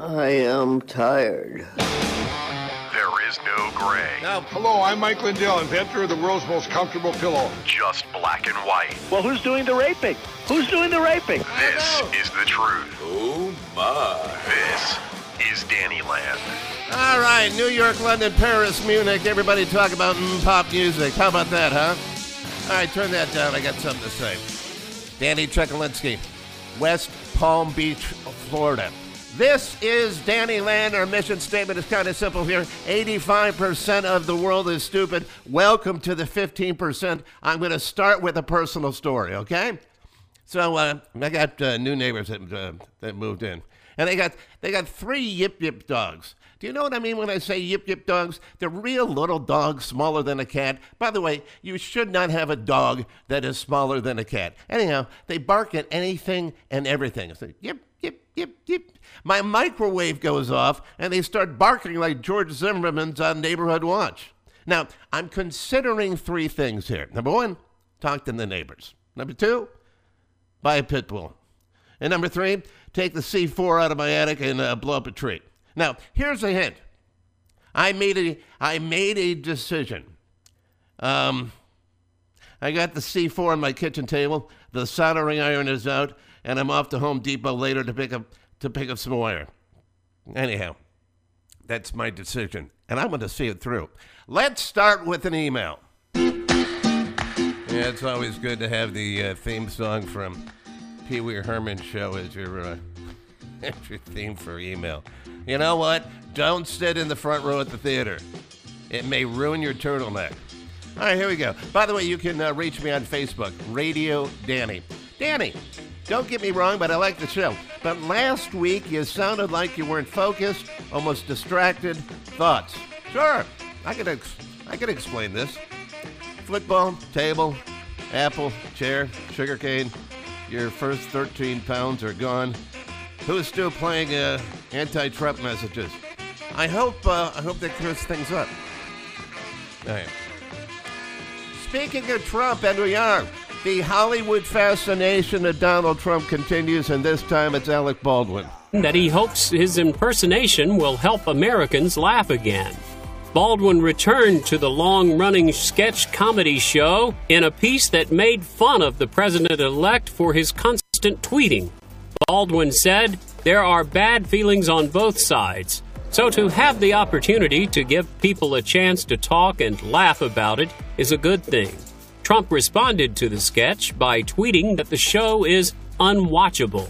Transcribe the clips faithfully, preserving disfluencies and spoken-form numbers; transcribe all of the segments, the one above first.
I am tired. There is no gray. Now, hello, I'm Mike Lindell, inventor of the world's most comfortable pillow. Just black and white. Well, who's doing the raping? Who's doing the raping? This is the truth. Oh, my. This is Danny Land. All right, New York, London, Paris, Munich. Everybody talk about mm, pop music. How about that, huh? All right, turn that down. I got something to say. Danny Chekalinsky, West Palm Beach, Florida. This is Danny Land. Our mission statement is kind of simple here. eighty-five percent of the world is stupid. Welcome to the fifteen percent. I'm going to start with a personal story, okay? So uh, I got uh, new neighbors that, uh, that moved in. And they got they got three Yip Yip dogs. Do you know what I mean when I say Yip Yip dogs? They're real little dogs, smaller than a cat. By the way, you should not have a dog that is smaller than a cat. Anyhow, they bark at anything and everything. It's like, yip, yip, yip, yip. My microwave goes off, and they start barking like George Zimmerman's on Neighborhood Watch. Now, I'm considering three things here. Number one, talk to the neighbors. Number two, buy a pit bull. And number three, take the C four out of my attic and uh, blow up a tree. Now, here's a hint. I made a I made a decision. Um, I got the C four on my kitchen table. The soldering iron is out, and I'm off to Home Depot later to pick up to pick up some wire. Anyhow, that's my decision, and I'm going to see it through. Let's start with an email. Yeah, it's always good to have the uh, theme song from Pee Wee Herman Show as your, uh, as your theme for email. You know what? Don't sit in the front row at the theater. It may ruin your turtleneck. All right, here we go. By the way, you can uh, reach me on Facebook, Radio Danny. Danny, don't get me wrong, but I like the show. But last week, you sounded like you weren't focused, almost distracted. Thoughts? Sure, I could, ex- I could explain this. Football, table, apple, chair, sugarcane. Your first thirteen pounds are gone. Who's still playing uh, anti-Trump messages? I hope uh, I hope that clears things up. All right. Speaking of Trump, and we are, the Hollywood fascination of Donald Trump continues, and this time it's Alec Baldwin. That he hopes his impersonation will help Americans laugh again. Baldwin returned to the long-running sketch comedy show in a piece that made fun of the president-elect for his constant tweeting. Baldwin said, "There are bad feelings on both sides, so to have the opportunity to give people a chance to talk and laugh about it is a good thing." Trump responded to the sketch by tweeting that the show is unwatchable.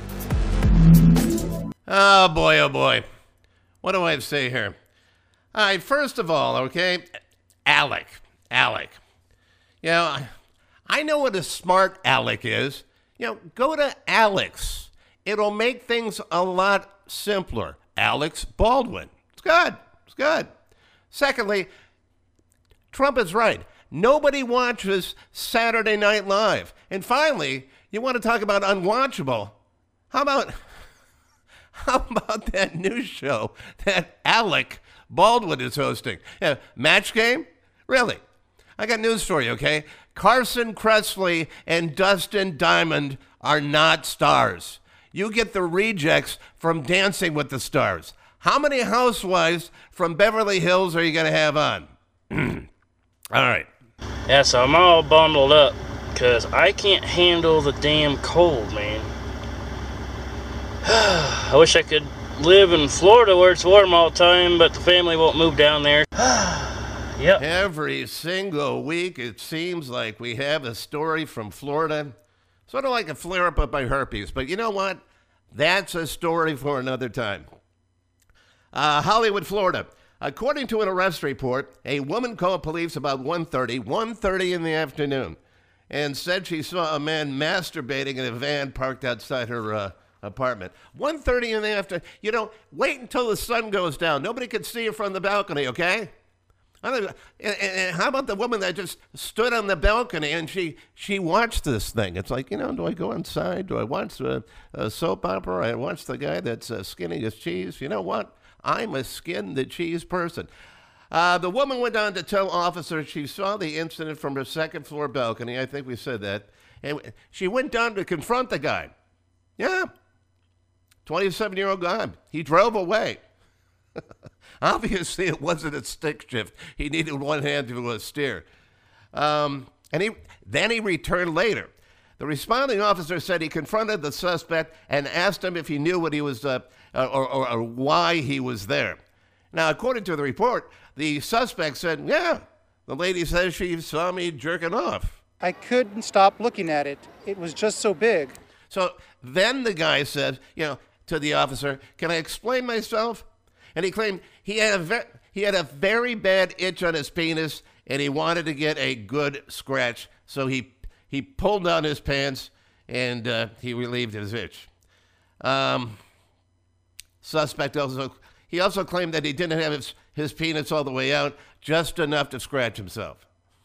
Oh, boy, oh, boy. What do I say here? All right, first of all, okay, Alec, Alec. You know, I know what a smart Alec is. You know, go to Alex. It'll make things a lot simpler. Alex Baldwin. It's good. It's good. Secondly, Trump is right. Nobody watches Saturday Night Live. And finally, you want to talk about unwatchable. How about, how about that news show that Alec Baldwin is hosting? Yeah, Match Game? Really? I got news for you, okay? Carson Kressley and Dustin Diamond are not stars. You get the rejects from Dancing with the Stars. How many housewives from Beverly Hills are you going to have on? All right. Yeah, so I'm all bundled up because I can't handle the damn cold, man. I wish I could live in Florida where it's warm all the time, but the family won't move down there. Yep. Every single week, it seems like we have a story from Florida. Sort of like a flare-up of my herpes. But you know what? That's a story for another time. Uh, Hollywood, Florida. According to an arrest report, a woman called police about one thirty, one thirty in the afternoon, and said she saw a man masturbating in a van parked outside her uh, apartment. one thirty in the afternoon. You know, wait until the sun goes down. Nobody can see you from the balcony, okay? And, and how about the woman that just stood on the balcony and she she watched this thing? It's like, you know, do I go inside? Do I watch a, a soap opera? I watch the guy that's uh, skinning his cheese. You know what? I'm a skin the cheese person. Uh, the woman went on to tell officers she saw the incident from her second floor balcony. I think we said that. And she went down to confront the guy. Yeah. twenty-seven-year-old guy. He drove away. Obviously, it wasn't a stick shift. He needed one hand to uh, steer. Um, and he then he returned later. The responding officer said he confronted the suspect and asked him if he knew what he was, uh, or, or, or why he was there. Now, according to the report, the suspect said, yeah, the lady says she saw me jerking off. I couldn't stop looking at it. It was just so big. So then the guy said, you know, to the officer, can I explain myself? And he claimed he had a ve- he had a very bad itch on his penis, and he wanted to get a good scratch. So he he pulled down his pants, and uh, he relieved his itch. Um, suspect also he also claimed that he didn't have his, his penis all the way out, just enough to scratch himself.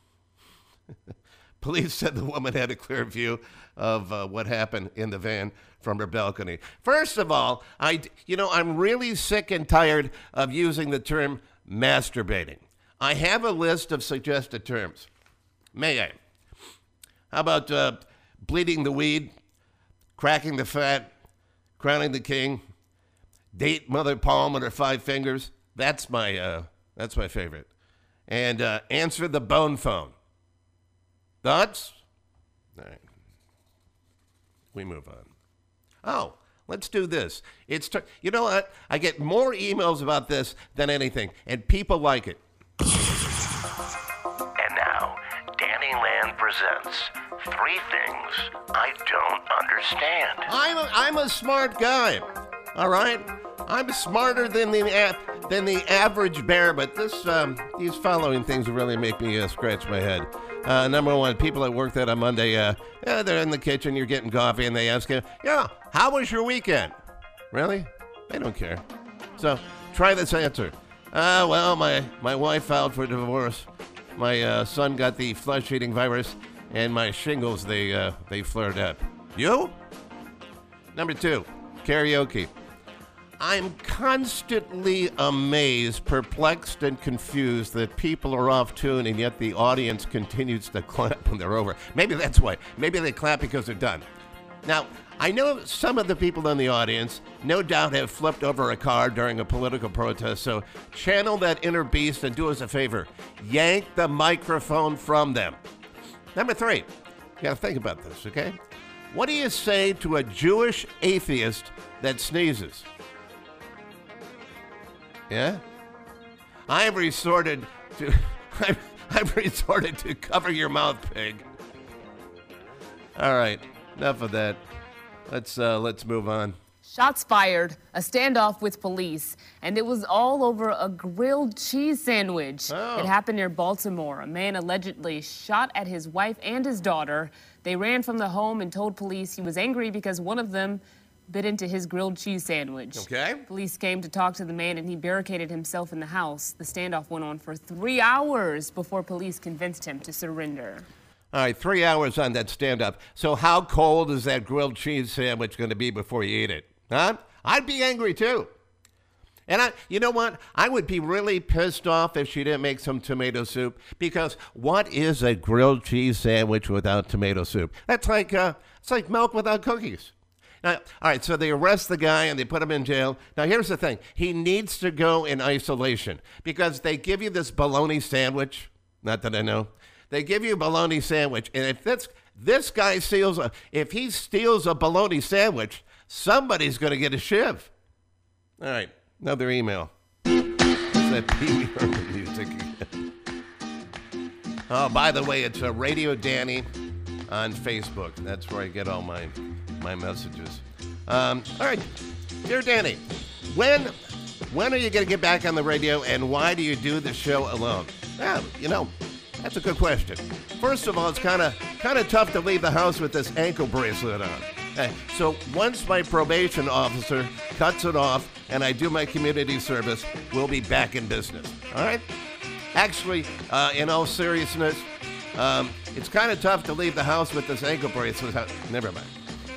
Police said the woman had a clear view of uh, what happened in the van from her balcony. First of all, I, you know, I'm really sick and tired of using the term masturbating. I have a list of suggested terms. May I? How about uh, bleeding the weed, cracking the fat, crowning the king, date Mother Palm with her five fingers? That's my, uh, that's my favorite. And uh, answer the bone phone. Thoughts? All right. We move on. Oh, let's do this. It's ter- you know what? I get more emails about this than anything, and people like it. And now, Danny Land presents Three Things I Don't Understand. I'm a, I'm a smart guy, all right? I'm smarter than the a- than the average bear, but this um, these following things really make me uh, scratch my head. Uh, number one, people that work that on Monday, uh, yeah, they're in the kitchen, you're getting coffee, and they ask you, yeah, how was your weekend? Really? They don't care. So try this answer. Uh, well, my, my wife filed for divorce. My uh, son got the flesh-eating virus, and my shingles, they, uh, they flared up. You? Number two, karaoke. I'm constantly amazed, perplexed, and confused that people are off tune and yet the audience continues to clap when they're over. Maybe that's why. Maybe they clap because they're done. Now, I know some of the people in the audience no doubt have flipped over a car during a political protest, so channel that inner beast and do us a favor. Yank the microphone from them. Number three, you gotta think about this, okay? What do you say to a Jewish atheist that sneezes? Yeah? I've resorted to I've, I've resorted to cover your mouth, pig. All right, enough of that. Let's uh, let's move on. Shots fired, a standoff with police, and it was all over a grilled cheese sandwich. Oh. It happened near Baltimore. A man allegedly shot at his wife and his daughter. They ran from the home and told police he was angry because one of them bit into his grilled cheese sandwich. Okay. Police came to talk to the man, and he barricaded himself in the house. The standoff went on for three hours before police convinced him to surrender. All right, three hours on that stand-up. So how cold is that grilled cheese sandwich going to be before you eat it? Huh? I'd be angry, too. And I, you know what? I would be really pissed off if she didn't make some tomato soup, because what is a grilled cheese sandwich without tomato soup? That's like, uh, it's like milk without cookies. Now, all right, so they arrest the guy and they put him in jail. Now, here's the thing. He needs to go in isolation because they give you this bologna sandwich. Not that I know. They give you a bologna sandwich, and if this, this guy steals a, if he steals a bologna sandwich, somebody's going to get a shiv. All right, another email. Is that Pee Wee Herman music again? Oh, by the way, it's a Radio Danny on Facebook. That's where I get all my my messages. Um, all right, dear Danny, when when are you going to get back on the radio, and why do you do the show alone? Yeah, you know, that's a good question. First of all, it's kind of kind of tough to leave the house with this ankle bracelet on. Okay, so once my probation officer cuts it off and I do my community service, we'll be back in business. All right? Actually, uh, in all seriousness, um, it's kind of tough to leave the house with this ankle bracelet on. Never mind.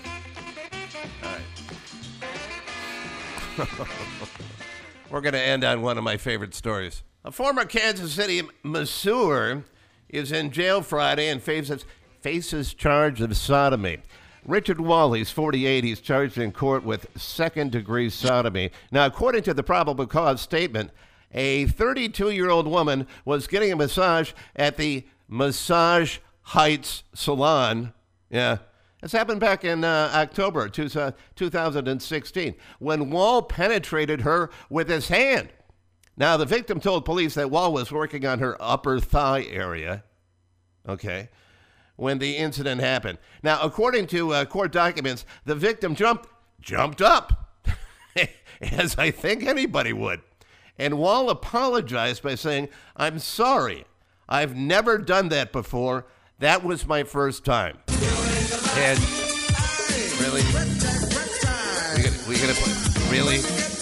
All right. We're going to end on one of my favorite stories. A former Kansas City masseur is in jail Friday and faces, faces charge of sodomy. Richard Wall, he's forty-eight. He's charged in court with second-degree sodomy. Now, according to the probable cause statement, a thirty-two-year-old woman was getting a massage at the Massage Heights Salon. Yeah, this happened back in uh, October two thousand sixteen when Wall penetrated her with his hand. Now, the victim told police that Wall was working on her upper thigh area. Okay. When the incident happened. Now, according to uh, court documents, the victim jumped jumped up, as I think anybody would. And Wall apologized by saying, "I'm sorry. I've never done that before. That was my first time." And really? We gonna, we gonna put, really?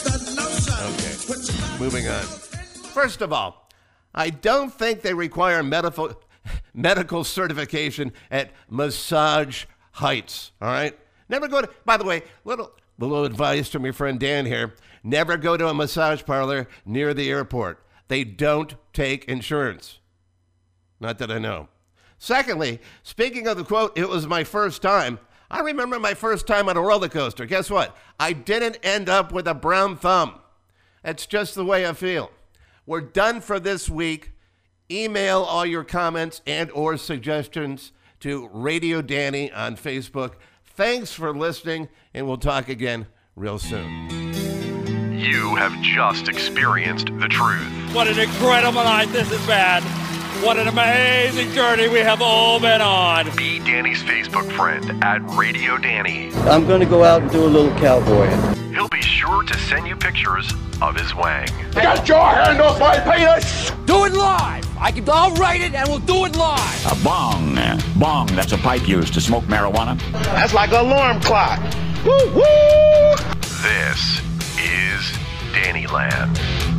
Okay. Moving on. First of all, I don't think they require medical medical certification at Massage Heights, all right? Never go to, by the way, little little advice from your friend Dan here, never go to a massage parlor near the airport. They don't take insurance. Not that I know. Secondly, speaking of the quote, "It was my first time," I remember my first time on a roller coaster. Guess what? I didn't end up with a brown thumb. That's just the way I feel. We're done for this week. Email all your comments and or suggestions to Radio Danny on Facebook. Thanks for listening, and we'll talk again real soon. You have just experienced the truth. What an incredible night this has been. What an amazing journey we have all been on. Be Danny's Facebook friend at Radio Danny. I'm going to go out and do a little cowboying. He'll be sure to send you pictures of his wang. Get your hand off my penis! Do it live. I can, I'll write it and we'll do it live. A bong. Bong, that's a pipe used to smoke marijuana. That's like an alarm clock. Woo woo! This is Dannyland.